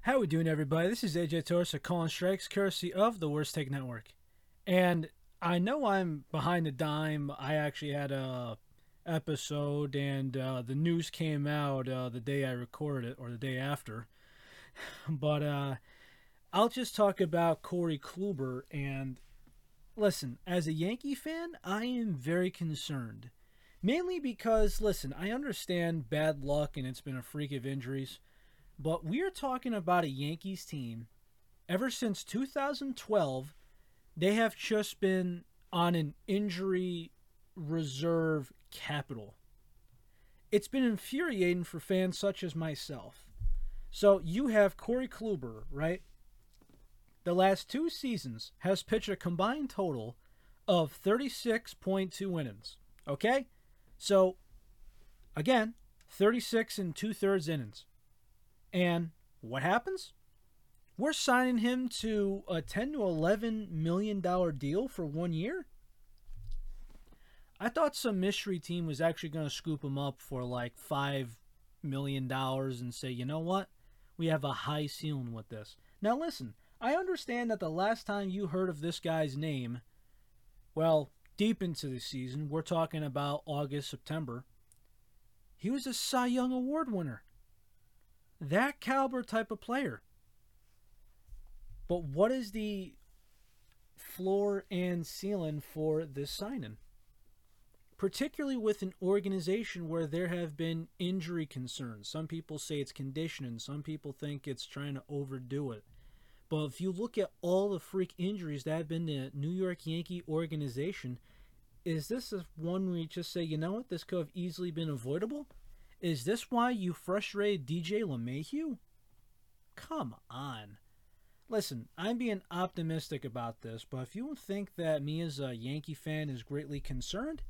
How we doing, everybody? This is AJ Torres of Calling Strikes, courtesy of the Worst Take Network. And I know I'm behind the dime. I actually had a episode, and the news came out the day I recorded it, or the day after. But I'll just talk about Corey Kluber. And listen, as a Yankee fan, I am very concerned. Mainly because, listen, I understand bad luck and it's been a freak of injuries. But we are talking about a Yankees team. Ever since 2012, they have just been on an injury reserve capital. It's been infuriating for fans such as myself. So you have Corey Kluber, right? The last two seasons has pitched a combined total of 36.2 innings. Okay? So, again, 36 and two thirds innings. And what happens? We're signing him to a $10 to $11 million deal for 1 year. I thought some mystery team was actually going to scoop him up for like $5 million and say, you know what? We have a high ceiling with this. Now, listen, I understand that the last time you heard of this guy's name, well, deep into the season, we're talking about August, September, he was a Cy Young Award winner. That caliber type of player. But what is the floor and ceiling for this signing? Particularly with an organization where there have been injury concerns. Some people say it's conditioning, some people think it's trying to overdo it. But if you look at all the freak injuries that have been the New York Yankee organization, is this one where you just say, you know what, this could have easily been avoidable? Is this why you frustrated DJ LeMahieu? Come on. Listen, I'm being optimistic about this, but if you think that me as a Yankee fan is greatly concerned,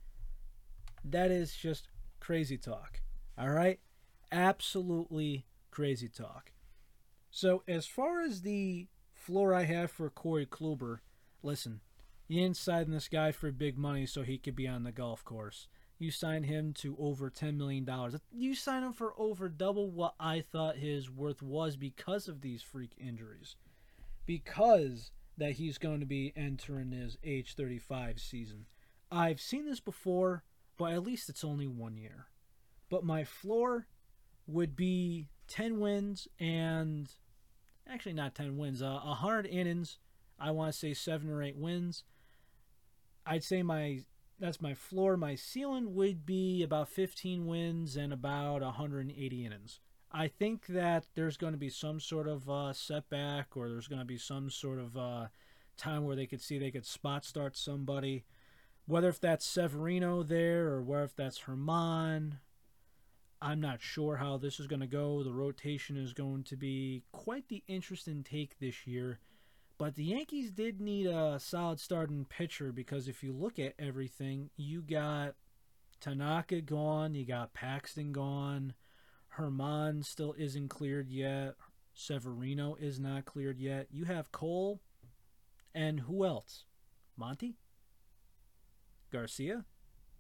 that is just crazy talk. All right? Absolutely crazy talk. So, as far as the floor I have for Corey Kluber, listen, you ain't signing this guy for big money so he could be on the golf course. You signed him to over $10 million. You signed him for over double what I thought his worth was because of these freak injuries. Because that he's going to be entering his age 35 season. I've seen this before, but at least it's only 1 year. But my floor would be 10 wins and actually not 10 wins, 100 innings. I want to say 7 or 8 wins. I'd say that's my floor. My ceiling would be about 15 wins and about 180 innings. I think that there's going to be some sort of setback, or there's going to be some sort of time where they could spot start somebody. Whether if that's Severino there or whether if that's Herman, I'm not sure how this is going to go. The rotation is going to be quite the interesting take this year. But the Yankees did need a solid starting pitcher because if you look at everything, you got Tanaka gone, you got Paxton gone, Herman still isn't cleared yet, Severino is not cleared yet. You have Cole, and who else? Monty? Garcia?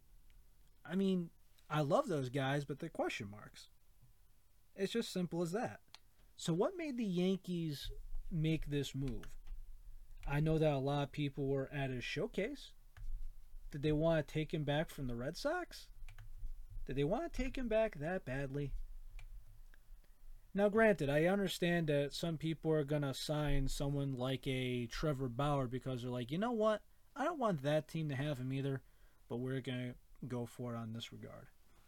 I mean, I love those guys, but they're question marks. It's just simple as that. So, what made the Yankees make this move? I know that a lot of people were at his showcase. Did they want to take him back from the Red Sox? Did they want to take him back that badly? Now, granted, I understand that some people are going to sign someone like a Trevor Bauer because they're like, you know what? I don't want that team to have him either, but we're going to go for it on this regard.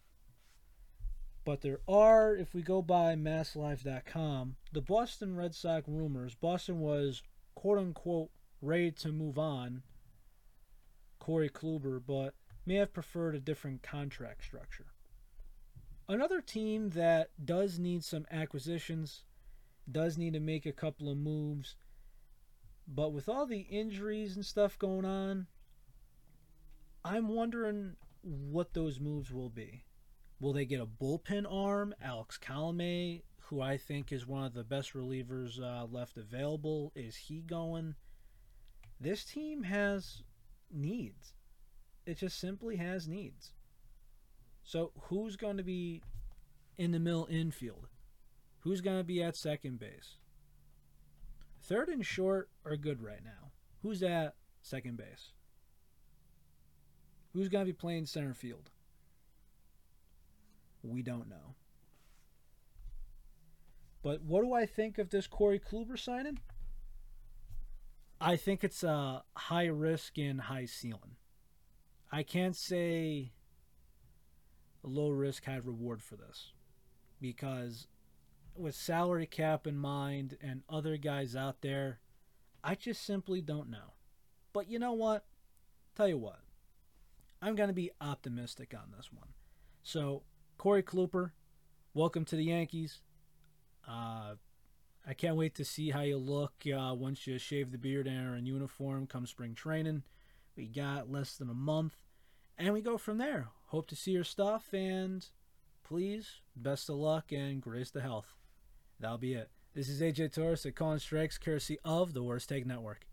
But there are, if we go by MassLive.com, the Boston Red Sox rumors. Boston was quote unquote ready to move on Corey Kluber, but may have preferred a different contract structure. Another team that does need some acquisitions, does need to make a couple of moves, but with all the injuries and stuff going on, I'm wondering what those moves will be. Will they get a bullpen arm? Alex Colomé, who I think is one of the best relievers left available, is he going? This team has needs. It just simply has needs. So who's going to be in the middle infield? Who's going to be at second base? Third and short are good right now. Who's at second base? Who's going to be playing center field? We don't know. But what do I think of this Corey Kluber signing? I think it's a high risk and high ceiling. I can't say low risk, high reward for this because with salary cap in mind and other guys out there, I just simply don't know. But you know what? Tell you what, I'm going to be optimistic on this one. So, Corey Kluber, welcome to the Yankees. I can't wait to see how you look once you shave the beard and are in uniform come spring training. We got less than a month, and we go from there. Hope to see your stuff, and please, best of luck and grace to health. That'll be it. This is AJ Torres at Calling Strikes, courtesy of the Worst Take Network.